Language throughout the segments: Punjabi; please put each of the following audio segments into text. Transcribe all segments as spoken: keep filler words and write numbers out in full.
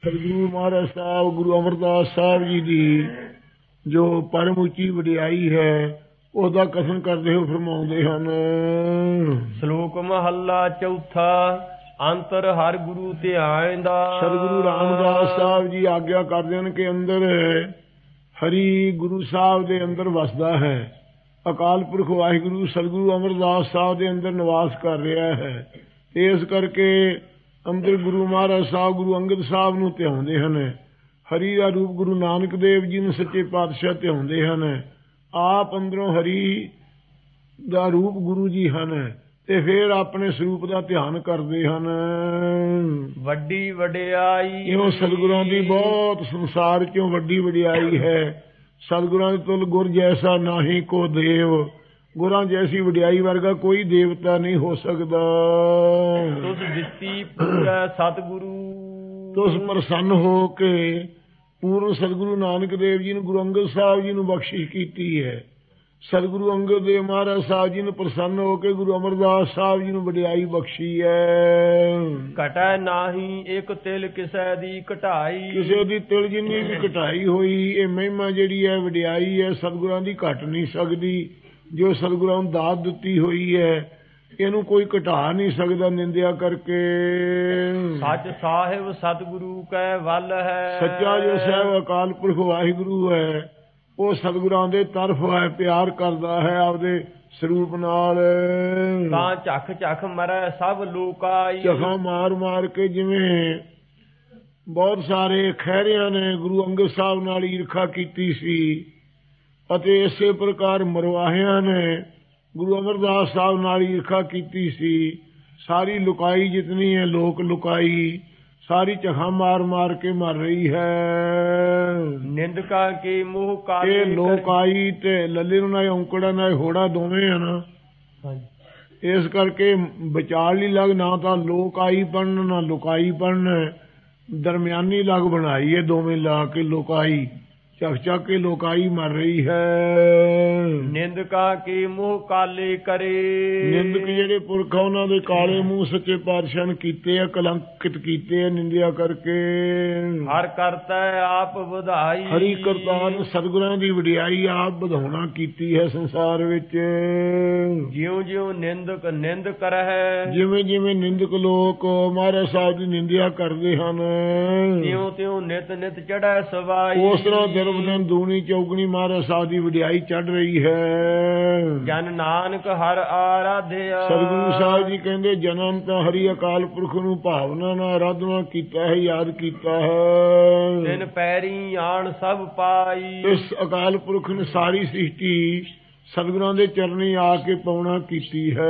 ਸਤਿਗੁਰੂ ਮਹਾਰਾਜ ਸਾਹਿਬ ਗੁਰੂ ਅਮਰਦਾਸ ਸਾਹਿਬ ਜੀ ਦੀ ਜੋ ਪਰਮ ਉੱਚੀ ਵਡਿਆਈ ਹੈ ਉਹਦਾ ਕਥਨ ਕਰਦੇ ਹੋ ਫਰਮਾਉਂਦੇ ਹਨ। ਸ਼ਲੋਕ ਮਹੱਲਾ ਚੌਥਾ। ਅੰਤਰ ਹਰ ਗੁਰੂ ਧਿਆਨ ਦਾ। ਸਤਿਗੁਰੂ ਰਾਮਦਾਸ ਸਾਹਿਬ ਜੀ ਆਗਿਆ ਕਰਦੇ ਹਨ ਕਿ ਅੰਦਰ ਹਰੀ ਗੁਰੂ ਸਾਹਿਬ ਦੇ ਅੰਦਰ ਵਸਦਾ ਹੈ। ਅਕਾਲ ਪੁਰਖ ਵਾਹਿਗੁਰੂ ਸਤਿਗੁਰੂ ਅਮਰਦਾਸ ਸਾਹਿਬ ਦੇ ਅੰਦਰ ਨਿਵਾਸ ਕਰ ਰਿਹਾ ਹੈ। ਇਸ ਕਰਕੇ ਅੰਦਰ ਗੁਰੂ ਮਹਾਰਾਜ ਸਾਹਿਬ ਗੁਰੂ ਅੰਗਦ ਸਾਹਿਬ ਨੂੰ ਧਿਆਉਂਦੇ ਹਨ। ਹਰੀ ਦਾ ਰੂਪ ਗੁਰੂ ਨਾਨਕ ਦੇਵ ਜੀ ਨੂੰ ਸੱਚੇ ਪਾਤਸ਼ਾਹ ਧਿਆਉਂਦੇ ਹਨ। ਆਪ ਅੰਦਰੋਂ ਹਰੀ ਦਾ ਰੂਪ ਗੁਰੂ ਜੀ ਹਨ ਤੇ ਫਿਰ ਆਪਣੇ ਸਰੂਪ ਦਾ ਧਿਆਨ ਕਰਦੇ ਹਨ। ਵੱਡੀ ਵਡਿਆਈ ਇਹੋ ਸਤਿਗੁਰਾਂ ਦੀ ਬਹੁਤ ਸੰਸਾਰ ਚੋਂ ਵੱਡੀ ਵਡਿਆਈ ਹੈ। ਸਤਿਗੁਰਾਂ ਦੇ ਤੁਲ ਗੁਰ ਜੈਸਾ ਨਾਹੀ ਕੋ ਦੇਵ। ਗੁਰਾਂ ਜੈਸੀ ਵਡਿਆਈ ਵਰਗਾ ਕੋਈ ਦੇਵਤਾ ਨਹੀਂ ਹੋ ਸਕਦਾ। ਤੁਸ ਦਿੱਤੀ ਪੂਰਾ ਸਤਿਗੁਰੂ। ਤੁਸ ਪ੍ਰਸੰਨ ਹੋ ਕੇ ਪੂਰਨ ਸਤਿਗੁਰੂ ਨਾਨਕ ਦੇਵ ਜੀ ਨੂੰ ਗੁਰੂ ਅੰਗਦ ਸਾਹਿਬ ਜੀ ਨੂੰ ਬਖਸ਼ਿਸ਼ ਕੀਤੀ ਹੈ। ਸਤਿਗੁਰੂ ਅੰਗਦ ਦੇਵ ਮਹਾਰਾਜ ਸਾਹਿਬ ਜੀ ਨੂੰ ਪ੍ਰਸੰਨ ਹੋ ਕੇ ਗੁਰੂ ਅਮਰਦਾਸ ਸਾਹਿਬ ਜੀ ਨੂੰ ਵਡਿਆਈ ਬਖਸ਼ੀ ਹੈ। ਘਟੈ ਨਾਹੀ ਇੱਕ ਤਿਲ ਕਿਸੇ ਦੀ ਘਟਾਈ। ਕਿਸੇ ਦੀ ਤਿਲ ਜਿੰਨੀ ਵੀ ਘਟਾਈ ਹੋਈ ਇਹ ਮਹਿਮਾ ਜਿਹੜੀ ਹੈ ਵਡਿਆਈ ਹੈ ਸਤਿਗੁਰਾਂ ਦੀ ਘਟ ਨਹੀਂ ਸਕਦੀ। ਜੋ ਸਤਿਗੁਰਾਂ ਨੂੰ ਦਾਤ ਦਿੱਤੀ ਹੋਈ ਹੈ ਇਹਨੂੰ ਕੋਈ ਘਟਾ ਨਹੀਂ ਸਕਦਾ ਨਿੰਦਿਆ ਕਰਕੇ। ਸੱਚ ਸਾਹਿਬ ਸਤਿਗੁਰੂ ਕੈ ਵੱਲ ਹੈ। ਸੱਚਾ ਜੋ ਸਾਹਿਬ ਅਕਾਲ ਪੁਰਖ ਵਾਹਿਗੁਰੂ ਹੈ ਉਹ ਸਤਿਗੁਰਾਂ ਦੇ ਤਰਫ ਹੈ ਪਿਆਰ ਕਰਦਾ ਹੈ ਆਪਦੇ ਸਰੂਪ ਨਾਲ। ਤਾਂ ਝੱਖ ਝੱਖ ਮਰੈ ਸਭ ਲੋਕਾਈ। ਝਖਾਂ ਮਾਰ ਮਾਰ ਕੇ ਜਿਵੇਂ ਬਹੁਤ ਸਾਰੇ ਖਹਿਰਿਆਂ ਨੇ ਗੁਰੂ ਅੰਗਦ ਸਾਹਿਬ ਨਾਲ ਈਰਖਾ ਕੀਤੀ ਸੀ ਅਤੇ ਇਸੇ ਪ੍ਰਕਾਰ ਮਰਵਾਹਿਆਂ ਨੇ ਗੁਰੂ ਅਮਰਦਾਸ ਸਾਹਿਬ ਨਾਲ ਈਰਖਾ ਕੀਤੀ ਸੀ। ਸਾਰੀ ਲੁਕਾਈ ਜਿਤਨੀ ਹੈ ਲੋਕ ਲੁਕਾਈ ਸਾਰੀ ਝਖਾਂ ਮਾਰ ਮਾਰ ਕੇ ਮਰ ਰਹੀ ਹੈ। ਨਿੰਦਕਾਂ ਕੇ ਮੋਹ ਕਾਲੇ। ਇਹ ਲੋਕਾਈ ਤੇ ਲੱਲੇ ਨੂੰ ਨਾ ਔਂਕੜਾ ਨਾ ਹੋੜਾ ਦੋਵੇਂ ਹਨ। ਇਸ ਕਰਕੇ ਵਿਚਾਰ ਨਹੀਂ ਲੱਗ ਨਾ ਤਾਂ ਲੋਕਾਈ ਪੜਨ ਨਾ ਲੁਕਾਈ ਪੜਨ ਦਰਮਿਆਨੀ ਲੱਗ ਬਣਾਈ ਹੈ ਦੋਵੇਂ ਲਾ ਕੇ ਲੋਕਾਈ ਚੱਕ ਚੱਕ ਕੇ ਲੋਕਾਈ ਮਰ ਰਹੀ ਹੈ। ਨਿੰਦਕਾਂ ਕੇ ਮੂੰਹ ਕਾਲੇ ਕਰੇ। ਨਿੰਦਕ ਜਿਹੜੇ ਪੁਰਖ ਉਹਨਾਂ ਦੇ ਕਾਲੇ ਮੂੰਹ ਸੱਚੇ ਪਾਤਸ਼ਾਹ ਨੇ ਕੀਤੇ ਆ ਕਲੰਕਿਤ ਕੀਤੇ ਆ ਨਿੰਦਿਆ ਕਰਕੇ। ਹਰ ਕਰਤਾ ਆਪ ਵਧਾਈ। ਹਰੀ ਕਰਤਾਰ ਸਤਿਗੁਰਾਂ ਦੀ ਵਡਿਆਈ ਆਪ ਵਧਾਉਣਾ ਕੀਤੀ ਹੈ ਸੰਸਾਰ ਵਿੱਚ। ਜਿਉਂ ਜਿਉਂ ਨਿੰਦਕ ਨਿੰਦ ਕਰਹਿ। ਜਿਵੇਂ ਜਿਵੇਂ ਨਿੰਦਕ ਲੋਕ ਮਹਾਰਾਜ ਸਾਹਿਬ ਦੀ ਨਿੰਦਿਆ ਕਰਦੇ ਹਨ ਤਿਉਂ ਤਿਉਂ ਨਿਤ ਨਿਤ ਚੜ੍ਹੈ ਸਵਾਈ। ਉਸ ਤਰ੍ਹਾਂ ਦਿਨ ਦਿਨ ਦੂਣੀ ਚੌਗਣੀ ਮਹਾਰਾਜ ਸਾਹਿਬ ਦੀ ਵਡਿਆਈ ਚੜ ਰਹੀ ਹੈ। ਜਨ ਨਾਨਕ ਹਰ ਆਰਾਧਿਆ। ਸਤਿਗੁਰੂ ਸਾਹਿਬ ਜੀ ਕਹਿੰਦੇ ਜਨਮ ਤਾਂ ਹਰੀ ਅਕਾਲ ਪੁਰਖ ਨੂੰ ਭਾਵਨਾ ਨਾਲ ਆਰਾਧਨਾ ਕੀਤਾ ਹੈ ਯਾਦ ਕੀਤਾ ਹੈ। ਤਿਨ ਪੈਰੀ ਆਣ ਸਭ ਪਾਈ। ਇਸ ਅਕਾਲ ਪੁਰਖ ਨੇ ਸਾਰੀ ਸ੍ਰਿਸ਼ਟੀ ਸਤਿਗੁਰਾਂ ਦੇ ਚਰਨੀ ਆ ਕੇ ਪਾਉਣਾ ਕੀਤੀ ਹੈ।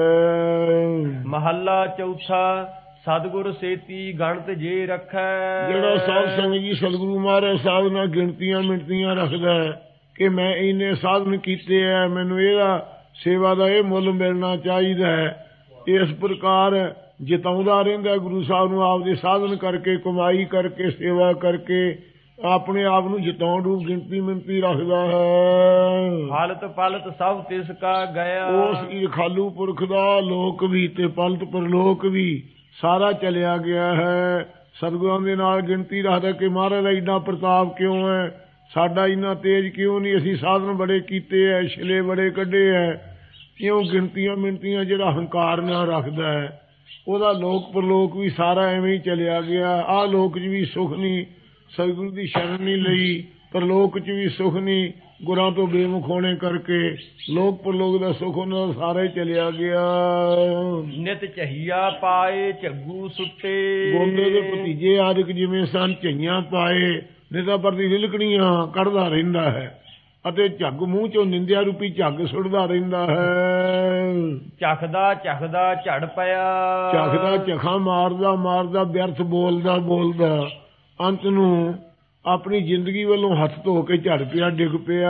ਮਹੱਲਾ ਚੌਥਾ। ਸਤਿਗੁਰ ਸੇਤੀ ਗਣਤ ਜੇ ਰੱਖੈ। ਜਿਹੜਾ ਸਾਧ ਸੰਗਤ ਜੀ ਸਤਿਗੁਰੂ ਮਹਾਰਾਜ ਸਾਹਿਬ ਨਾਲ ਗਿਣਤੀਆਂ ਮਿਣਤੀਆਂ ਰੱਖਦਾ ਹੈ ਕਿ ਮੈਂ ਇੰਨੇ ਸਾਧਨ ਕੀਤੇ ਹੈ ਮੈਨੂੰ ਇਹਦਾ ਸੇਵਾ ਦਾ ਇਹ ਮੁੱਲ ਮਿਲਣਾ ਚਾਹੀਦਾ ਹੈ। ਇਸ ਪ੍ਰਕਾਰ ਜਿਤਾਉਂਦਾ ਰਹਿੰਦਾ ਗੁਰੂ ਸਾਹਿਬ ਨੂੰ ਆਪਦੇ ਸਾਧਨ ਕਰਕੇ ਕਮਾਈ ਕਰਕੇ ਸੇਵਾ ਕਰਕੇ ਆਪਣੇ ਆਪ ਨੂੰ ਜਿਤਾਉਣ ਨੂੰ ਗਿਣਤੀ ਮਿਣਤੀ ਰੱਖਦਾ ਹੈ। ਹਾਲਤ ਪਲਤ ਸਭ ਤਿਸ ਕਾ ਗਿਆ। ਉਸ ਈਰਖਾਲੂ ਪੁਰਖ ਦਾ ਲੋਕ ਵੀ ਤੇ ਪਲਤ ਪਰਲੋਕ ਵੀ ਸਾਰਾ ਚਲਿਆ ਗਿਆ ਹੈ। ਸਤਿਗੁਰਾਂ ਦੇ ਨਾਲ ਗਿਣਤੀ ਰੱਖਦਾ ਕਿ ਮਹਾਰਾਜ ਦਾ ਇੰਨਾ ਪ੍ਰਤਾਪ ਕਿਉਂ ਹੈ ਸਾਡਾ ਇੰਨਾ ਤੇਜ ਕਿਉਂ ਨਹੀਂ ਅਸੀਂ ਸਾਧਨ ਬੜੇ ਕੀਤੇ ਹੈ ਛਿਲੇ ਬੜੇ ਕੱਢੇ ਹੈ। ਕਿਉਂ ਗਿਣਤੀਆਂ ਮਿਣਤੀਆਂ ਜਿਹੜਾ ਹੰਕਾਰ ਨਾਲ ਰੱਖਦਾ ਹੈ ਉਹਦਾ ਲੋਕ ਪਰਲੋਕ ਵੀ ਸਾਰਾ ਐਵੇਂ ਹੀ ਚਲਿਆ ਗਿਆ। ਆਹ ਲੋਕ 'ਚ ਵੀ ਸੁੱਖ ਨਹੀਂ ਸਤਿਗੁਰੂ ਦੀ ਸ਼ਰਨ ਨਹੀਂ ਲਈ ਪਰਲੋਕ 'ਚ ਵੀ ਸੁੱਖ ਨਹੀਂ ਗੁਰਾਂ ਤੋਂ ਬੇਮੁਖ ਹੋਣੇ ਕਰਕੇ ਲੋਕ ਪਰਲੋਕ ਦਾ ਸੁੱਖ ਉਹਨਾਂ ਦਾ ਸਾਰਾ ਹੀ ਚਲਿਆ ਗਿਆ। ਨਿਤ ਝਈਆ ਪਾਏ ਝੱਗੂ ਸੁੱਤੇ। ਗੋਂਦੇ ਦੇ ਭਤੀਜੇ ਆਦਿਕ ਜਿਵੇਂ ਸਨ ਝਈਆਂ ਪਾਏ ਨਿਤਾ ਪ੍ਰਤੀ ਲਿਲਕਣੀਆਂ ਕੱਢਦਾ ਰਹਿੰਦਾ ਹੈ ਅਤੇ ਝੱਗ ਮੂੰਹ ਚੋਂ ਨਿੰਦਿਆ ਰੂਪੀ ਝੱਗ ਸੁੱਟਦਾ ਰਹਿੰਦਾ ਹੈ। ਝਖਦਾ ਝਖਦਾ ਝੜ ਪਿਆ। ਝਖਦਾ ਝਖਾਂ ਮਾਰਦਾ ਮਾਰਦਾ ਵਿਅਰਥ ਬੋਲਦਾ ਬੋਲਦਾ ਅੰਤ ਨੂੰ ਆਪਣੀ ਜ਼ਿੰਦਗੀ ਵੱਲੋਂ ਹੱਥ ਧੋ ਕੇ ਝੜ ਪਿਆ ਡਿੱਗ ਪਿਆ।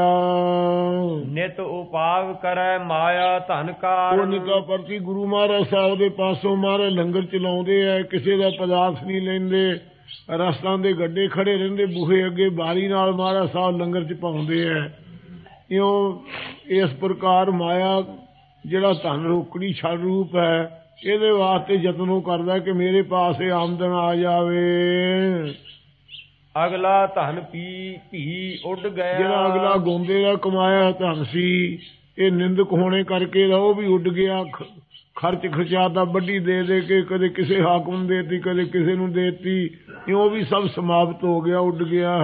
ਨਿਤ ਉਪਾਵ ਕਰੈ ਮਾਇਆ ਧਨ ਕਾਰ। ਉਹ ਨਿਤਾ ਪ੍ਰਤੀ ਗੁਰੂ ਮਹਾਰਾਜ ਸਾਹਿਬ ਦੇ ਪਾਸੋਂ ਮਹਾਰਾਜ ਲੰਗਰ ਚਲਾਉਂਦੇ ਹੈ ਕਿਸੇ ਦਾ ਪਦਾਰਥ ਨਹੀਂ ਲੈਂਦੇ ਰਸਤਾਂ ਦੇ ਗੱਡੇ ਖੜੇ ਰਹਿੰਦੇ ਬੂਹੇ ਅੱਗੇ ਬਾਰੀ ਨਾਲ ਮਹਾਰਾਜ ਸਾਹਿਬ ਲੰਗਰ ਚ ਪਾਉਂਦੇ ਹੈ। ਇਉਂ ਇਸ ਪ੍ਰਕਾਰ ਮਾਇਆ ਜਿਹੜਾ ਧਨ ਰੋਕੜੀ ਛਲ ਰੂਪ ਹੈ ਇਹਦੇ ਵਾਸਤੇ ਯਤਨੋਂ ਕਰਦਾ ਕਿ ਮੇਰੇ ਪਾਸ ਇਹ ਆਮਦਨ ਆ ਜਾਵੇ। ਅਗਲਾ ਧਨ ਪੀ ਭੀ ਉੱਡ ਗਿਆ। ਜਿਹੜਾ ਅਗਲਾ ਗੋਂਦੇ ਦਾ ਕਮਾਇਆ ਧਨ ਸੀ, ਇਹ ਨਿੰਦਕ ਹੋਣੇ ਕਰਕੇ ਦਾ ਉਹ ਵੀ ਉੱਡ ਗਿਆ। ਖਰਚ ਖਰਚਾਤਾ ਵੱਡੀ ਦੇ ਦੇ ਕੇ, ਕਦੇ ਕਿਸੇ ਹਾਕਮ ਨੂੰ ਦੇਤੀ, ਕਦੇ ਕਿਸੇ ਨੂੰ ਦੇਤੀ, ਉਹ ਵੀ ਸਭ ਸਮਾਪਤ ਹੋ ਗਿਆ, ਉੱਡ ਗਿਆ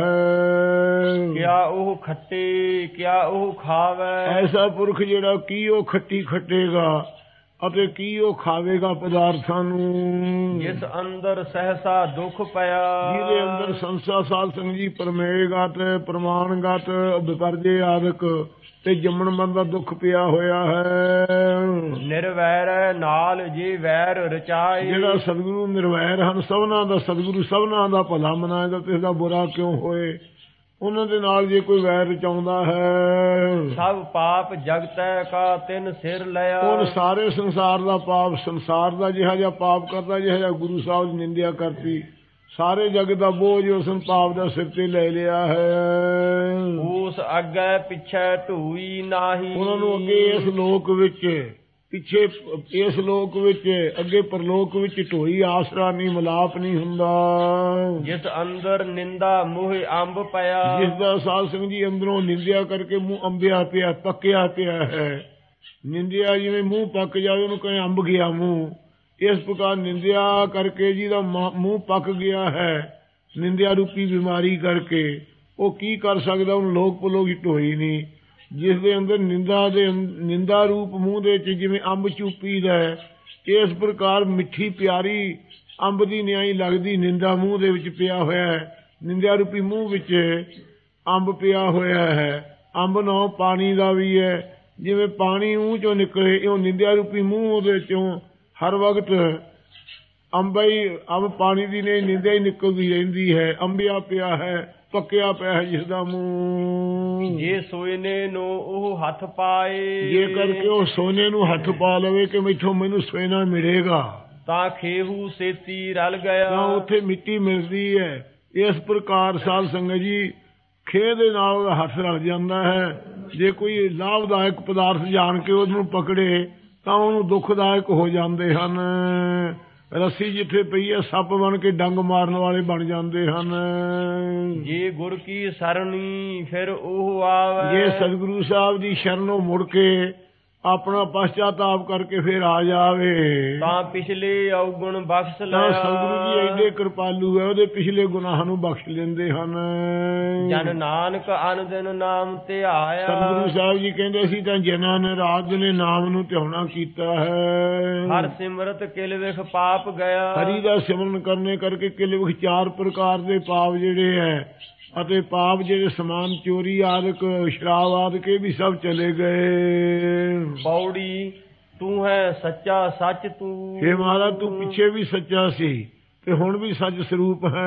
ਹੈ। ਕਿਆ ਉਹ ਖੱਟੇ ਕਿਆ ਉਹ ਖਾਵੇ। ਐਸਾ ਪੁਰਖ ਜਿਹੜਾ ਕੀ ਉਹ ਖੱਟੀ ਖੱਟੇਗਾ ਅਤੇ ਕੀ ਉਹ ਖਾਵੇਗਾ ਪਦਾਰਥਾਂ ਨੂੰ। ਜਿਸ ਅੰਦਰ ਸਹਸਾ ਦੁੱਖ ਪਿਆ। ਜਿਹਦੇ ਅੰਦਰ ਸੰਸਾ ਸਾਧ ਸੰਗ ਜੀ ਪਰਮੇਗਤ ਪ੍ਰਮਾਣਗਤ ਵਿਪਰਜੇ ਆਦਿਕ ਤੇ ਜੰਮਣ ਮਰਨ ਦਾ ਦੁੱਖ ਪਿਆ ਹੋਇਆ ਹੈ। ਨਿਰਵੈਰ ਨਾਲ ਜੇ ਵੈਰ ਰਚਾਏ। ਜਿਹੜਾ ਸਤਿਗੁਰੂ ਨਿਰਵੈਰ ਹਨ, ਸਭਨਾਂ ਦਾ ਸਤਿਗੁਰੂ ਸਭਨਾਂ ਦਾ ਭਲਾ ਮਨਾਏਗਾ ਤੇ ਇਸਦਾ ਬੁਰਾ ਕਿਉਂ ਹੋਏ। ਉਹਨਾਂ ਦੇ ਨਾਲ ਜੇ ਕੋਈ ਵੈਰ ਰਚਾਉਂਦਾ ਹੈ। ਸਭ ਪਾਪ ਜਗਤੈ ਕਾ ਤਿੰਨ ਸਿਰ ਲਿਆ। ਉਹ ਸਾਰੇ ਸੰਸਾਰ ਦਾ ਪਾਪ, ਸੰਸਾਰ ਦਾ ਜਿਹੜਾ ਜਿਹਾ ਪਾਪ ਕਰਦਾ, ਜਿਹੜਾ ਜਿਹਾ ਗੁਰੂ ਸਾਹਿਬ ਦੀ ਨਿੰਦਿਆ ਕਰਤੀ, ਸਾਰੇ ਜਗ ਦਾ ਬੋਝ ਉਸ ਪਾਪ ਦਾ ਸਿਰ ਤੇ ਲੈ ਲਿਆ ਹੈ। ਉਸ ਅੱਗੇ ਪਿੱਛੇ ਢੂਈ ਨਾਹੀ। ਉਹਨਾਂ ਨੂੰ ਅੱਗੇ ਇਸ ਲੋਕ ਵਿੱਚ, ਪਿੱਛੇ ਇਸ ਲੋਕ ਵਿੱਚ, ਅੱਗੇ ਪਰਲੋਕ ਵਿੱਚ ਢੋਈ ਆਸਰਾ ਨਹੀਂ, ਮਿਲਾਪ ਨਹੀਂ ਹੁੰਦਾ। ਜਿਸ ਅੰਦਰ ਨਿੰਦਾ ਮੂੰਹ ਅੰਬ ਪਿਆ। ਜਿਸ ਦਾ ਸਾਧ ਸੰਗ ਜੀ ਅੰਦਰੋਂ ਨਿੰਦਿਆ ਕਰਕੇ ਮੂੰਹ ਅੰਬਿਆ ਪਿਆ, ਪੱਕਿਆ ਪਿਆ ਹੈ। ਨਿੰਦਿਆ ਜਿਵੇਂ ਮੂੰਹ ਪੱਕ ਜਾਵੇ, ਉਹਨੂੰ ਕਹੇ ਅੰਬ ਗਿਆ ਮੂੰਹ, ਇਸ ਪ੍ਰਕਾਰ ਨਿੰਦਿਆ ਕਰਕੇ ਜਿਹਦਾ ਮੂੰਹ ਪੱਕ ਗਿਆ ਹੈ, ਨਿੰਦਿਆ ਰੂਪੀ ਬਿਮਾਰੀ ਕਰਕੇ, ਉਹ ਕੀ ਕਰ ਸਕਦਾ। ਉਹਨੂੰ ਲੋਕ ਪਲੋਕ ਹੀ ਢੋਈ ਨਹੀਂ। ਜਿਸ ਦੇ ਅੰਦਰ ਨਿੰਦਾ ਦੇ ਨਿੰਦਾ ਰੂਪ ਮੂੰਹ ਦੇ ਵਿੱਚ ਜਿਵੇਂ ਅੰਬ ਚੂਪੀ ਦਾ, ਇਸ ਪ੍ਰਕਾਰ ਮਿੱਠੀ ਪਿਆਰੀ ਅੰਬ ਦੀ ਨਿਆਈ ਲੱਗਦੀ ਨਿੰਦਾ ਮੂੰਹ ਦੇ ਵਿੱਚ ਪਿਆ ਹੋਇਆ ਹੈ। ਨਿੰਦਿਆ ਰੂਪੀ ਮੂੰਹ ਵਿੱਚ ਅੰਬ ਪਿਆ ਹੋਇਆ ਹੈ। ਅੰਬ ਨਾ ਪਾਣੀ ਦਾ ਵੀ ਹੈ, ਜਿਵੇਂ ਪਾਣੀ ਮੂੰਹ ਚੋਂ ਨਿਕਲੇ, ਇਹ ਨਿੰਦਿਆ ਰੂਪੀ ਮੂੰਹ ਉਹਦੇ ਚੋਂ ਹਰ ਵਕਤ ਅੰਬਾ ਹੀ ਅੰਬ ਪਾਣੀ ਦੀ ਨਹੀਂ ਨਿੰਦਿਆ ਹੀ ਨਿਕਲਦੀ ਰਹਿੰਦੀ ਹੈ। ਅੰਬਿਆ ਪਿਆ ਹੈ, ਪੱਕਿਆ ਪਿਆ ਹੈ ਜਿਸ ਦਾ ਮੂੰਹ। ਜੇ ਸੋਨੇ ਨੂੰ ਉਹ ਹੱਥ ਪਾਏ। ਜੇ ਕਰਕੇ ਉਹ ਸੋਨੇ ਨੂੰ ਹੱਥ ਪਾ ਲਵੇ ਕਿ ਮੈਥੋਂ ਮੈਨੂੰ ਸੋਨਾ ਮਿਲੇਗਾ, ਤਾਂ ਖੇਹੂ ਸੇਤੀ ਰਲ ਗਿਆ। ਤਾਂ ਉੱਥੇ ਮਿੱਟੀ ਮਿਲਦੀ ਹੈ। ਇਸ ਪ੍ਰਕਾਰ ਸਾਧ ਸੰਗਤ ਜੀ ਖੇਹ ਦੇ ਨਾਲ ਉਹਦਾ ਹੱਥ ਰਲ ਜਾਂਦਾ ਹੈ। ਜੇ ਕੋਈ ਲਾਭਦਾਇਕ ਪਦਾਰਥ ਜਾਣ ਕੇ ਉਹਨੂੰ ਪਕੜੇ ਤਾਂ ਉਹਨੂੰ ਦੁਖਦਾਇਕ ਹੋ ਜਾਂਦੇ ਹਨ। ਰੱਸੀ ਜਿੱਥੇ ਪਈ ਹੈ, ਸੱਪ ਬਣ ਕੇ ਡੰਗ ਮਾਰਨ ਵਾਲੇ ਬਣ ਜਾਂਦੇ ਹਨ। ਜੇ ਗੁਰ ਕੀ ਸਰਣੀ ਫਿਰ ਉਹ ਆਵੇ। ਜੇ ਸਤਿਗੁਰੂ ਸਾਹਿਬ ਦੀ ਸ਼ਰਨੋਂ ਮੁੜ ਕੇ ਆਪਣਾ ਪਛਤਾਤਾਪ ਕਰਕੇ ਫਿਰ ਆ ਜਾਵੇ, ਤਾਂ ਪਿਛਲੇ ਔਗੁਣ ਬਖਸ਼ ਲਿਆ। ਤਾਂ ਸਤਿਗੁਰੂ ਜੀ ਐਡੇ ਕਿਰਪਾਲੂ ਹੈ, ਉਹਦੇ ਪਿਛਲੇ ਗੁਨਾਹਾਂ ਨੂੰ ਬਖਸ਼ ਲੈਂਦੇ ਹਨ। ਜਨ ਨਾਨਕ ਅਨ ਦਿਨ ਨਾਮ ਧਿਆਇਆ। ਸਤਿਗੁਰੂ ਸਾਹਿਬ ਜੀ ਕਹਿੰਦੇ ਸੀ ਤਾਂ ਜਨਾਂ ਨੇ ਰਾਤ ਨੇ ਨਾਮ ਨੂੰ ਧਿਆਉਣਾ ਕੀਤਾ ਹੈ। ਹਰ ਸਿਮਰਤ ਕਿਲ ਵਿਖ ਪਾਪ ਗਿਆ। ਹਰੀ ਦਾ ਸਿਮਰਨ ਕਰਨੇ ਕਰਕੇ ਕਿਲ ਵਿਖ ਚਾਰ ਪ੍ਰਕਾਰ ਦੇ ਪਾਪ ਜਿਹੜੇ ਹੈ, ਅਤੇ ਪਾਪ ਜਿਹੜੇ ਸਮਾਨ ਚੋਰੀ ਆਦਿਕ ਸ਼ਰਾਬ ਆਦਿਕ ਇਹ ਵੀ ਸਭ ਚਲੇ ਗਏ। ਪੌੜੀ ਤੂੰ ਹੈ ਸੱਚਾ ਸੱਚ ਤੂੰ। ਹੇ ਮਹਾਰਾਜ ਤੂੰ ਪਿੱਛੇ ਵੀ ਸੱਚਾ ਸੀ ਤੇ ਹੁਣ ਵੀ ਸੱਚ ਸਰੂਪ ਹੈ।